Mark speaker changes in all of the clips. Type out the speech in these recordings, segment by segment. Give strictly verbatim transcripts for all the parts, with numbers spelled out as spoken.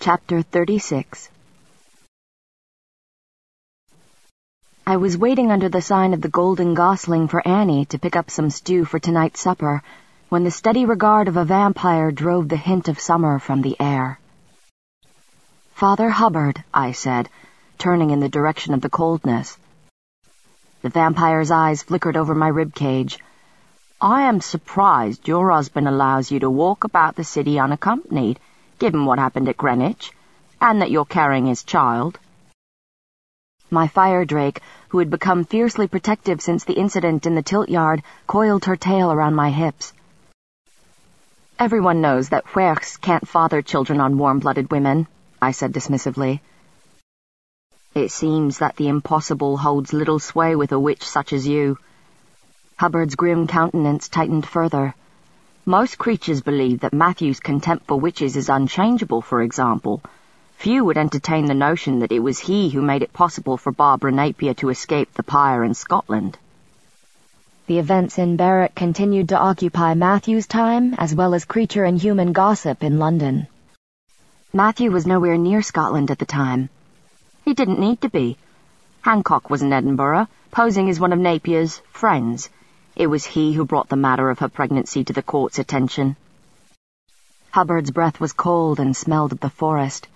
Speaker 1: Chapter thirty-six. I was waiting under the sign of the Golden Gosling for Annie to pick up some stew for tonight's supper, when the steady regard of a vampire drove the hint of summer from the air. "Father Hubbard," I said, turning in the direction of the coldness. The vampire's eyes flickered over my ribcage. "I am surprised your husband allows you to walk about the city unaccompanied, given what happened at Greenwich, and that you're carrying his child." My fire drake, who had become fiercely protective since the incident in the tilt yard, coiled her tail around my hips. "Everyone knows that Huerks can't father children on warm-blooded women," I said dismissively. "It seems that the impossible holds little sway with a witch such as you." Hubbard's grim countenance tightened further. "Most creatures believe that Matthew's contempt for witches is unchangeable, for example. Few would entertain the notion that it was he who made it possible for Barbara Napier to escape the pyre in Scotland." The events in Barrett continued to occupy Matthew's time, as well as creature and human gossip in London. Matthew was nowhere near Scotland at the time. He didn't need to be. Hancock was in Edinburgh, posing as one of Napier's friends. It was he who brought the matter of her pregnancy to the court's attention. Hubbard's breath was cold and smelled of the forest.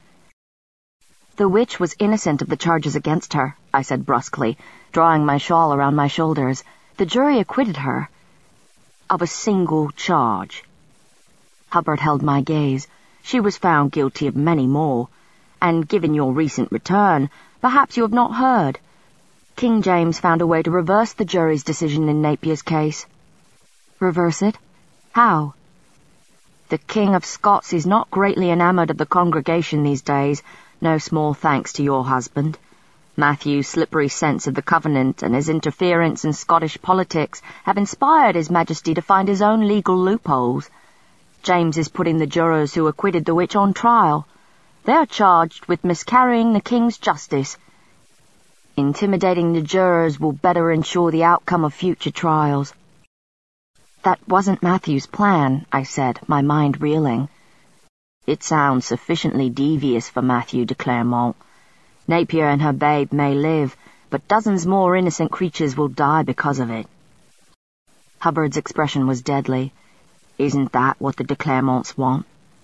Speaker 1: "The witch was innocent of the charges against her," I said brusquely, drawing my shawl around my shoulders. "The jury acquitted her." "Of a single charge." Hubbard held my gaze. "She was found guilty of many more. And given your recent return, perhaps you have not heard. King James found a way to reverse the jury's decision in Napier's case." "Reverse it? How?" "The King of Scots is not greatly enamoured of the congregation these days, no small thanks to your husband. Matthew's slippery sense of the Covenant and his interference in Scottish politics have inspired His Majesty to find his own legal loopholes. James is putting the jurors who acquitted the witch on trial. They are charged with miscarrying the King's justice. Intimidating the jurors will better ensure the outcome of future trials." "That wasn't Matthew's plan," I said, my mind reeling. "It sounds sufficiently devious for Matthew de Clermont. Napier and her babe may live, but dozens more innocent creatures will die because of it." Hubbard's expression was deadly. "Isn't that what the de Clermonts want?"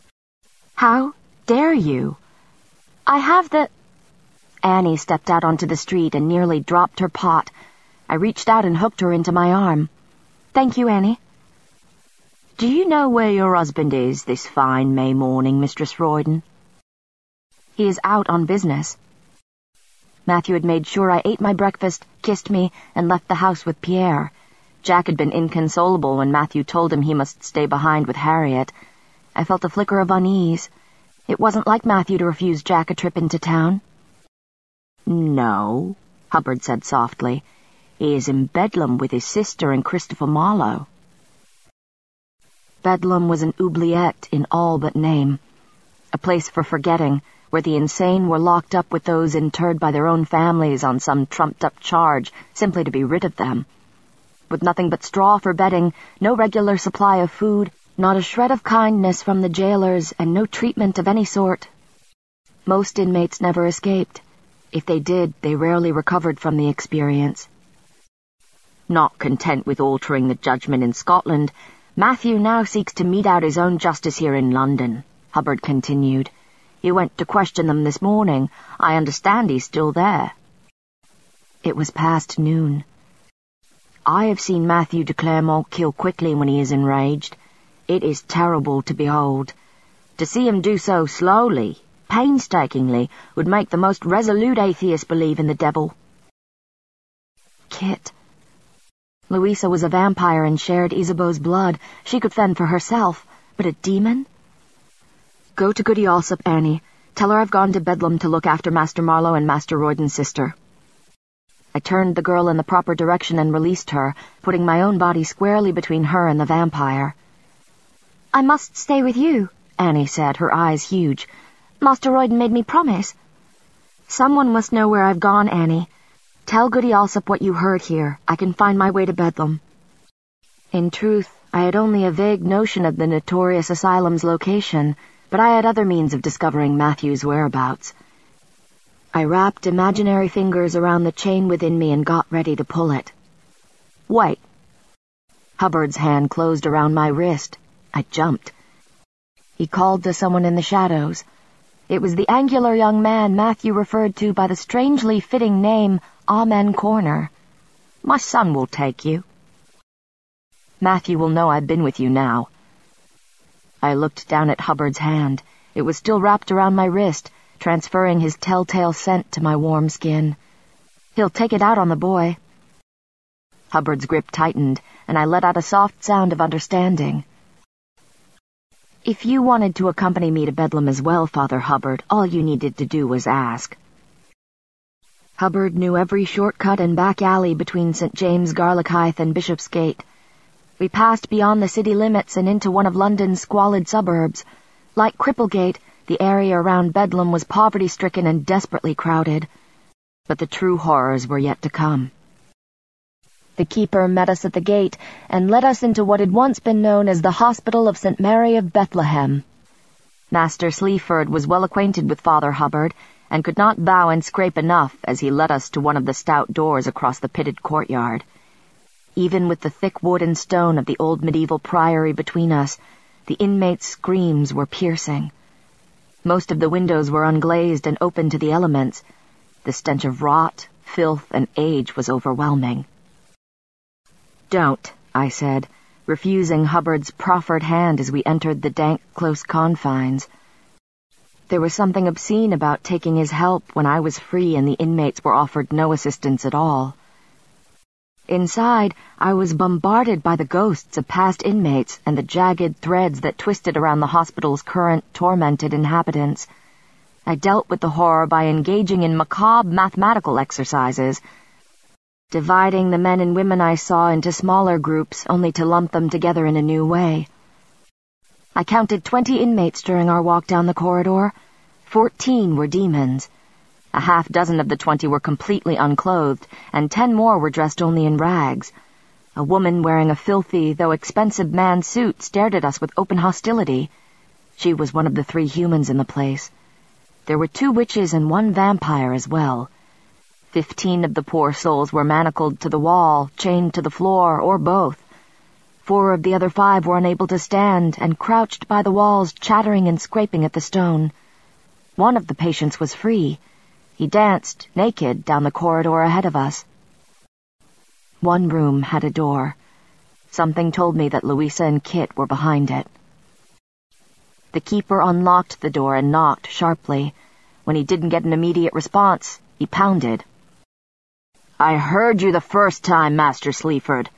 Speaker 1: "How dare you? I have the—" Annie stepped out onto the street and nearly dropped her pot. I reached out and hooked her into my arm. "Thank you, Annie." "Do you know where your husband is this fine May morning, Mistress Royden?" "He is out on business." Matthew had made sure I ate my breakfast, kissed me, and left the house with Pierre. Jack had been inconsolable when Matthew told him he must stay behind with Harriet. I felt a flicker of unease. It wasn't like Matthew to refuse Jack a trip into town. "No," Hubbard said softly. "He is in Bedlam with his sister and Christopher Marlowe." Bedlam was an oubliette in all but name. A place for forgetting, where the insane were locked up with those interred by their own families on some trumped-up charge, simply to be rid of them. With nothing but straw for bedding, no regular supply of food, not a shred of kindness from the jailers, and no treatment of any sort. Most inmates never escaped. If they did, they rarely recovered from the experience. Not content with altering the judgment in Scotland, Matthew now seeks to mete out his own justice here in London, Hubbard continued. "He went to question them this morning. I understand he's still there." It was past noon. I have seen Matthew de Clermont kill quickly when he is enraged. It is terrible to behold. To see him do so slowly, painstakingly, would make the most resolute atheist believe in the devil. Kit. Louisa was a vampire and shared Isabeau's blood. She could fend for herself, but a demon? "Go to Goody Alsop, Annie. Tell her I've gone to Bedlam to look after Master Marlowe and Master Royden's sister." I turned the girl in the proper direction and released her, putting my own body squarely between her and the vampire. "I must stay with you," Annie said, her eyes huge. "Master Royden made me promise." "Someone must know where I've gone, Annie. Tell Goody Alsop what you heard here. I can find my way to Bedlam." In truth, I had only a vague notion of the notorious asylum's location. but I had other means of discovering Matthew's whereabouts. I wrapped imaginary fingers around the chain within me and got ready to pull it. Wait. Hubbard's hand closed around my wrist. I jumped. He called to someone in the shadows. It was the angular young man Matthew referred to by the strangely fitting name Amen Corner. My son will take you. Matthew will know I've been with you now. I looked down at Hubbard's hand. It was still wrapped around my wrist, transferring his telltale scent to my warm skin. He'll take it out on the boy. Hubbard's grip tightened, and I let out a soft sound of understanding. If you wanted to accompany me to Bedlam as well, Father Hubbard, all you needed to do was ask. Hubbard knew every shortcut and back alley between Saint James, Garlickhythe, and Bishopsgate. We passed beyond the city limits and into one of London's squalid suburbs. Like Cripplegate, the area around Bedlam was poverty-stricken and desperately crowded. But the true horrors were yet to come. The keeper met us at the gate and led us into what had once been known as the Hospital of Saint Mary of Bethlehem. Master Sleaford was well acquainted with Father Hubbard, and could not bow and scrape enough as he led us to one of the stout doors across the pitted courtyard. Even with the thick wood and stone of the old medieval priory between us, the inmates' screams were piercing. Most of the windows were unglazed and open to the elements. The stench of rot, filth, and age was overwhelming. "Don't," I said, refusing Hubbard's proffered hand as we entered the dank, close confines. There was something obscene about taking his help when I was free and the inmates were offered no assistance at all. Inside, I was bombarded by the ghosts of past inmates and the jagged threads that twisted around the hospital's current, tormented inhabitants. I dealt with the horror by engaging in macabre mathematical exercises, dividing the men and women I saw into smaller groups only to lump them together in a new way. I counted twenty inmates during our walk down the corridor. Fourteen were demons. A half dozen of the twenty were completely unclothed, and ten more were dressed only in rags. A woman wearing a filthy, though expensive man's suit stared at us with open hostility. She was one of the three humans in the place. There were two witches and one vampire as well. Fifteen of the poor souls were manacled to the wall, chained to the floor, or both. Four of the other five were unable to stand and crouched by the walls, chattering and scraping at the stone. One of the patients was free. He danced, naked, down the corridor ahead of us. One room had a door. Something told me that Louisa and Kit were behind it. The keeper unlocked the door and knocked sharply. When he didn't get an immediate response, he pounded. "I heard you the first time, Master Sleaford."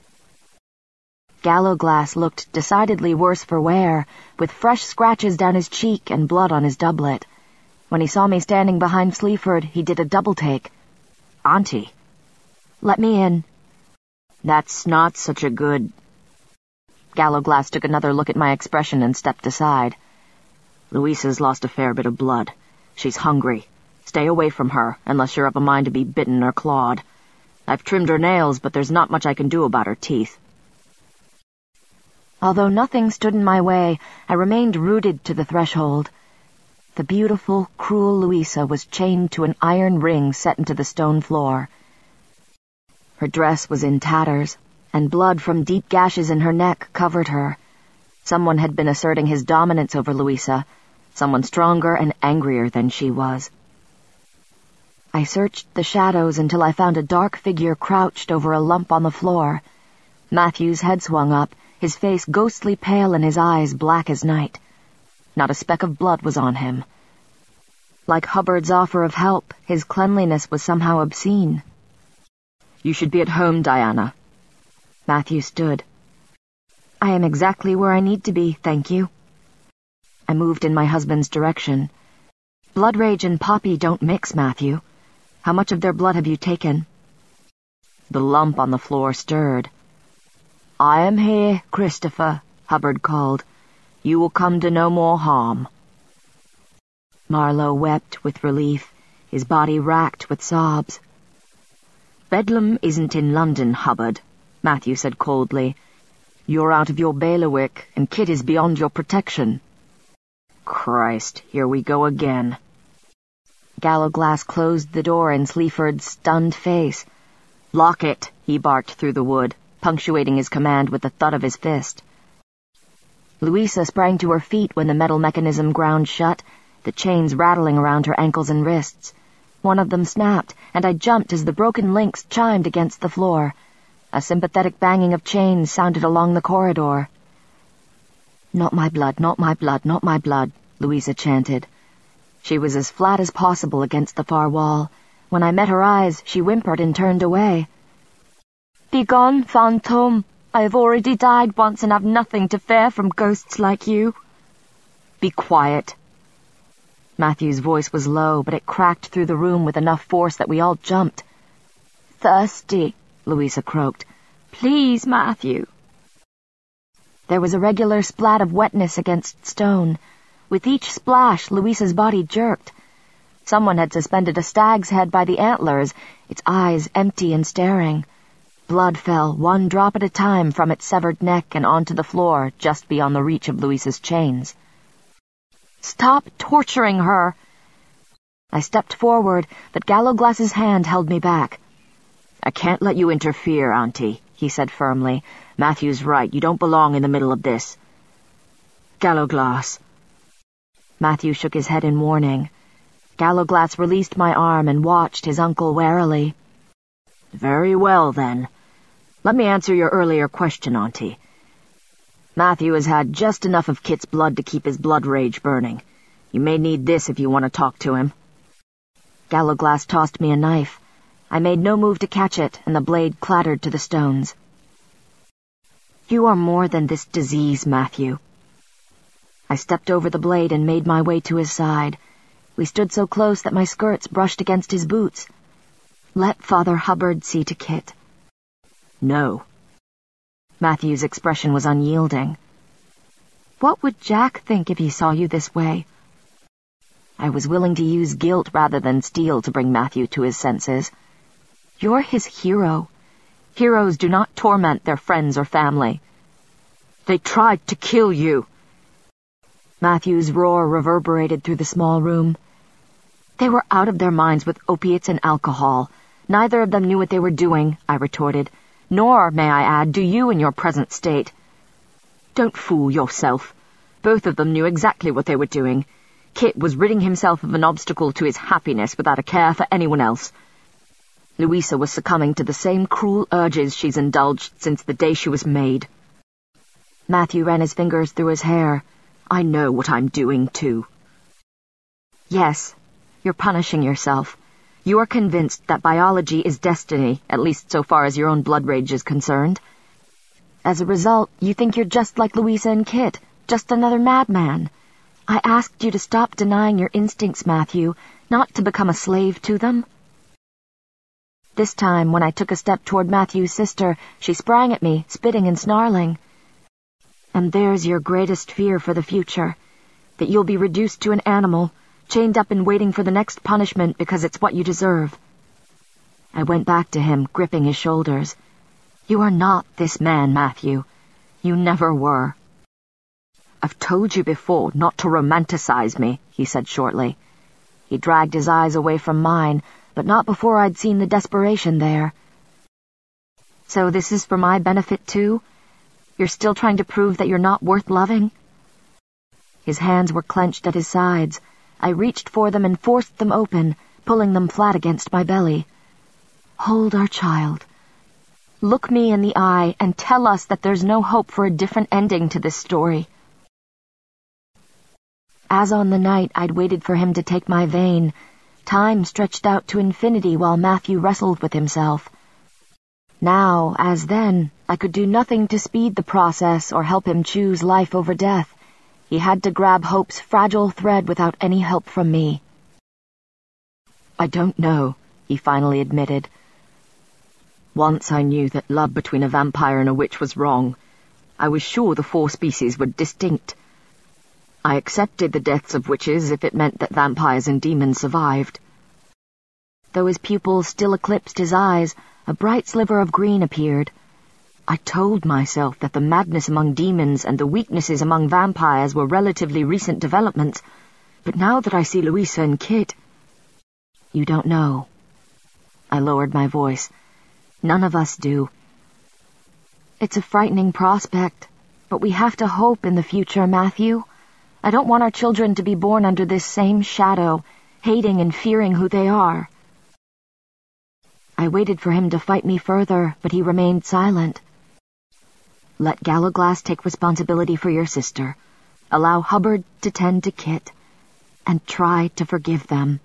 Speaker 1: Gallowglass looked decidedly worse for wear, with fresh scratches down his cheek and blood on his doublet. When he saw me standing behind Sleaford, he did a double-take. "Auntie." "Let me in." "That's not such a good—" Gallowglass took another look at my expression and stepped aside. "Louisa's lost a fair bit of blood. She's hungry. Stay away from her, unless you're of a mind to be bitten or clawed. I've trimmed her nails, but there's not much I can do about her teeth." Although nothing stood in my way, I remained rooted to the threshold. The beautiful, cruel Louisa was chained to an iron ring set into the stone floor. Her dress was in tatters, and blood from deep gashes in her neck covered her. Someone had been asserting his dominance over Louisa, someone stronger and angrier than she was. I searched the shadows until I found a dark figure crouched over a lump on the floor. Matthew's head swung up, his face ghostly pale and his eyes black as night. Not a speck of blood was on him. Like Hubbard's offer of help, his cleanliness was somehow obscene. "You should be at home, Diana." Matthew stood. "I am exactly where I need to be, thank you." I moved in my husband's direction. "Blood rage and poppy don't mix, Matthew. How much of their blood have you taken?" The lump on the floor stirred. "I am here, Christopher," Hubbard called. "You will come to no more harm." Marlowe wept with relief, his body racked with sobs. "Bedlam isn't in London, Hubbard," Matthew said coldly. "You're out of your bailiwick, and Kit is beyond your protection." Christ, here we go again. Gallowglass closed the door in Sleaford's stunned face. Lock it, he barked through the wood, punctuating his command with the thud of his fist. Louisa sprang to her feet when the metal mechanism ground shut, the chains rattling around her ankles and wrists. One of them snapped, and I jumped as the broken links chimed against the floor. A sympathetic banging of chains sounded along the corridor. "Not my blood, not my blood, not my blood," Louisa chanted. She was as flat as possible against the far wall. When I met her eyes, she whimpered and turned away. "Begone, fantôme. I have already died once and have nothing to fear from ghosts like you." "Be quiet." Matthew's voice was low, but it cracked through the room with enough force that we all jumped. "Thirsty," Louisa croaked. "Please, Matthew." There was a regular splat of wetness against stone. With each splash, Louisa's body jerked. Someone had suspended a stag's head by the antlers, its eyes empty and staring. Blood fell, one drop at a time, from its severed neck and onto the floor, just beyond the reach of Louisa's chains. "Stop torturing her!" I stepped forward, but Gallowglass's hand held me back. "I can't let you interfere, Auntie," he said firmly. "Matthew's right. You don't belong in the middle of this." "Gallowglass." Matthew shook his head in warning. Gallowglass released my arm and watched his uncle warily. "Very well, then. Let me answer your earlier question, Auntie. Matthew has had just enough of Kit's blood to keep his blood rage burning. You may need this if you want to talk to him." Gallowglass tossed me a knife. I made no move to catch it, and the blade clattered to the stones. "You are more than this disease, Matthew." I stepped over the blade and made my way to his side. We stood so close that my skirts brushed against his boots. "Let Father Hubbard see to Kit." "No." Matthew's expression was unyielding. "What would Jack think if he saw you this way?" I was willing to use guilt rather than steel to bring Matthew to his senses. "You're his hero. Heroes do not torment their friends or family." "They tried to kill you." Matthew's roar reverberated through the small room. "They were out of their minds with opiates and alcohol. Neither of them knew what they were doing," I retorted. "Nor, may I add, do you in your present state." "Don't fool yourself. Both of them knew exactly what they were doing. Kit was ridding himself of an obstacle to his happiness without a care for anyone else. Louisa was succumbing to the same cruel urges she's indulged since the day she was made." Matthew ran his fingers through his hair. "I know what I'm doing, too." "Yes, you're punishing yourself. You are convinced that biology is destiny, at least so far as your own blood rage is concerned. As a result, you think you're just like Louisa and Kit, just another madman. I asked you to stop denying your instincts, Matthew, not to become a slave to them." This time, when I took a step toward Matthew's sister, she sprang at me, spitting and snarling. "And there's your greatest fear for the future, that you'll be reduced to an animal, chained up and waiting for the next punishment because it's what you deserve." I went back to him, gripping his shoulders. "You are not this man, Matthew. You never were." "I've told you before not to romanticize me," he said shortly. He dragged his eyes away from mine, but not before I'd seen the desperation there. "So this is for my benefit, too? You're still trying to prove that you're not worth loving?" His hands were clenched at his sides. I reached for them and forced them open, pulling them flat against my belly. "Hold our child. Look me in the eye and tell us that there's no hope for a different ending to this story." As on the night I'd waited for him to take my vein, time stretched out to infinity while Matthew wrestled with himself. Now, as then, I could do nothing to speed the process or help him choose life over death. He had to grab hope's fragile thread without any help from me. "I don't know," he finally admitted. "Once I knew that love between a vampire and a witch was wrong. I was sure the four species were distinct. I accepted the deaths of witches if it meant that vampires and demons survived." Though his pupils still eclipsed his eyes, a bright sliver of green appeared. I told myself that the madness among demons and the weaknesses among vampires were relatively recent developments, but now that I see Louisa and Kit... You don't know. I lowered my voice. None of us do. It's a frightening prospect, but we have to hope in the future, Matthew. I don't want our children to be born under this same shadow, hating and fearing who they are. I waited for him to fight me further, but he remained silent. Let Gallowglass take responsibility for your sister. Allow Hubbard to tend to Kit, and try to forgive them.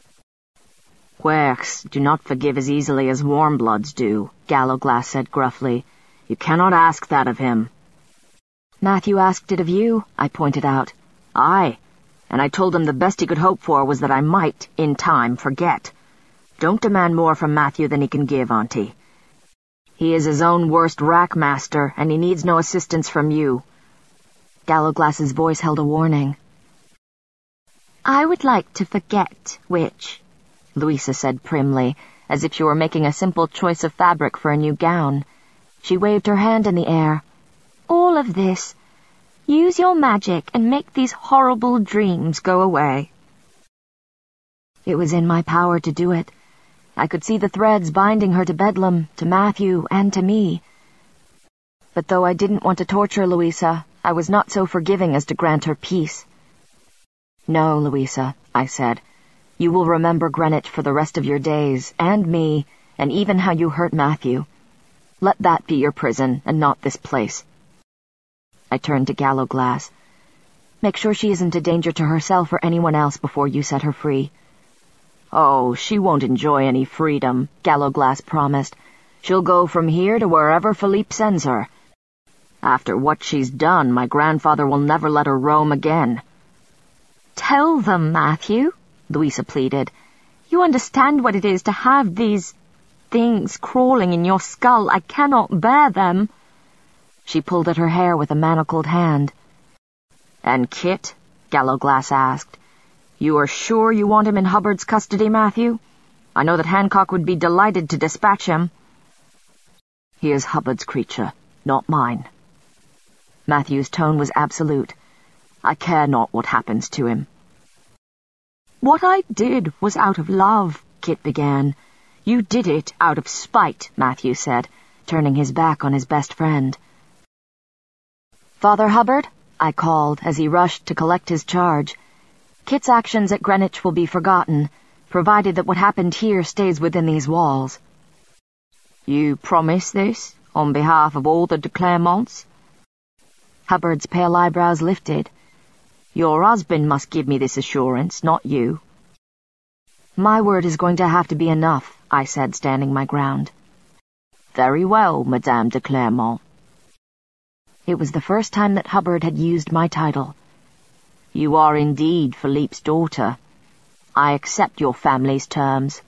Speaker 1: Querchs do not forgive as easily as Warmbloods do, Gallowglass said gruffly. You cannot ask that of him. Matthew asked it of you, I pointed out. Aye, and I told him the best he could hope for was that I might, in time, forget. Don't demand more from Matthew than he can give, Auntie. He is his own worst rackmaster, and he needs no assistance from you. Gallowglass's voice held a warning. I would like to forget which, Louisa said primly, as if she were making a simple choice of fabric for a new gown. She waved her hand in the air. All of this. Use your magic and make these horrible dreams go away. It was in my power to do it. I could see the threads binding her to Bedlam, to Matthew, and to me. But though I didn't want to torture Louisa, I was not so forgiving as to grant her peace. No, Louisa, I said. You will remember Greenwich for the rest of your days, and me, and even how you hurt Matthew. Let that be your prison, and not this place. I turned to Gallowglass. Make sure she isn't a danger to herself or anyone else before you set her free. Oh, she won't enjoy any freedom, Gallowglass promised. She'll go from here to wherever Philippe sends her. After what she's done, my grandfather will never let her roam again. Tell them, Matthew, Louisa pleaded. You understand what it is to have these things crawling in your skull. I cannot bear them. She pulled at her hair with a manacled hand. And Kit? Gallowglass asked. You are sure you want him in Hubbard's custody, Matthew? I know that Hancock would be delighted to dispatch him. He is Hubbard's creature, not mine. Matthew's tone was absolute. I care not what happens to him. What I did was out of love, Kit began. You did it out of spite, Matthew said, turning his back on his best friend. Father Hubbard, I called as he rushed to collect his charge. Kit's actions at Greenwich will be forgotten, provided that what happened here stays within these walls. You promise this, on behalf of all the de Clermonts? Hubbard's pale eyebrows lifted. Your husband must give me this assurance, not you. My word is going to have to be enough, I said, standing my ground. Very well, Madame de Clermont. It was the first time that Hubbard had used my title. You are indeed Philippe's daughter. I accept your family's terms.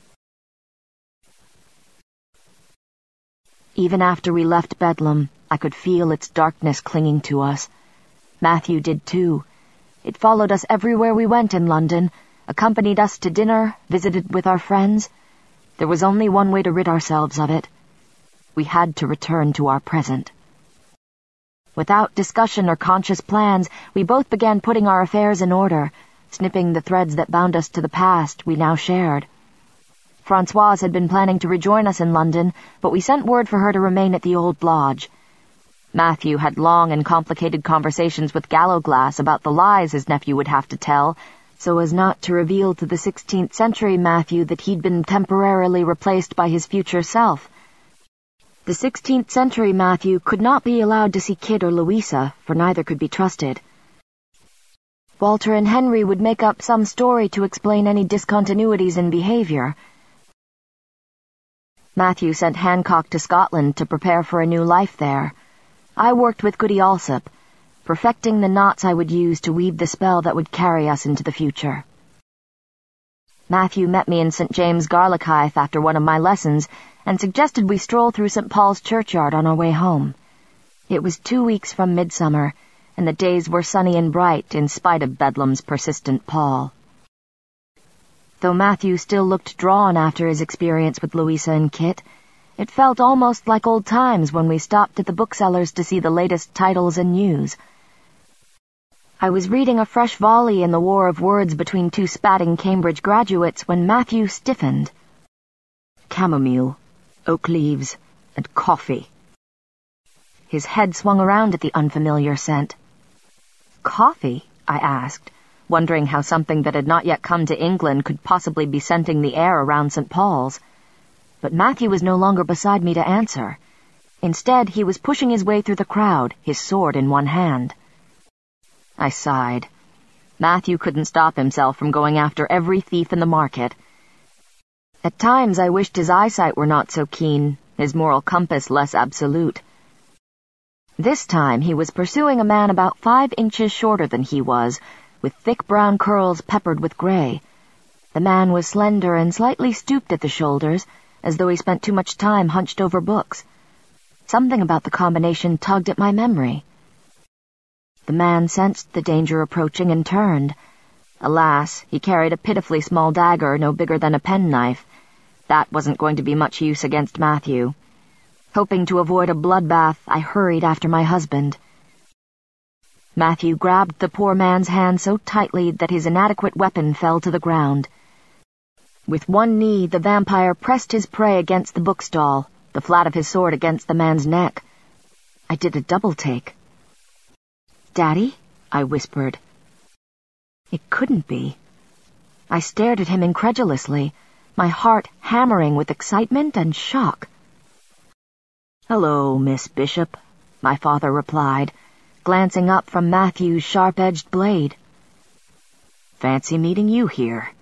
Speaker 1: Even after we left Bedlam, I could feel its darkness clinging to us. Matthew did too. It followed us everywhere we went in London, accompanied us to dinner, visited with our friends. There was only one way to rid ourselves of it. We had to return to our present. Without discussion or conscious plans, we both began putting our affairs in order, snipping the threads that bound us to the past we now shared. Françoise had been planning to rejoin us in London, but we sent word for her to remain at the old lodge. Matthew had long and complicated conversations with Gallowglass about the lies his nephew would have to tell, so as not to reveal to the sixteenth century Matthew that he'd been temporarily replaced by his future self. The sixteenth century Matthew could not be allowed to see Kit or Louisa, for neither could be trusted. Walter and Henry would make up some story to explain any discontinuities in behavior. Matthew sent Hancock to Scotland to prepare for a new life there. I worked with Goody Alsop, perfecting the knots I would use to weave the spell that would carry us into the future. Matthew met me in Saint James Garlichithe after one of my lessons and suggested we stroll through Saint Paul's churchyard on our way home. It was two weeks from midsummer, and the days were sunny and bright in spite of Bedlam's persistent pall. Though Matthew still looked drawn after his experience with Louisa and Kit, It felt almost like old times when we stopped at the booksellers to see the latest titles and news. I was reading a fresh volley in the war of words between two spatting Cambridge graduates when Matthew stiffened. Chamomile, oak leaves, and coffee. His head swung around at the unfamiliar scent. Coffee? I asked, wondering how something that had not yet come to England could possibly be scenting the air around Saint Paul's. But Matthew was no longer beside me to answer. Instead, he was pushing his way through the crowd, his sword in one hand. I sighed. Matthew couldn't stop himself from going after every thief in the market. At times I wished his eyesight were not so keen, his moral compass less absolute. This time he was pursuing a man about five inches shorter than he was, with thick brown curls peppered with gray. The man was slender and slightly stooped at the shoulders, as though he spent too much time hunched over books. Something about the combination tugged at my memory. The man sensed the danger approaching and turned. Alas, he carried a pitifully small dagger no bigger than a penknife. That wasn't going to be much use against Matthew. Hoping to avoid a bloodbath, I hurried after my husband. Matthew grabbed the poor man's hand so tightly that his inadequate weapon fell to the ground. With one knee, the vampire pressed his prey against the bookstall, the flat of his sword against the man's neck. I did a double take. "Daddy?" I whispered. It couldn't be. I stared at him incredulously, my heart hammering with excitement and shock. "Hello, Miss Bishop," my father replied, glancing up from Matthew's sharp-edged blade. "Fancy meeting you here."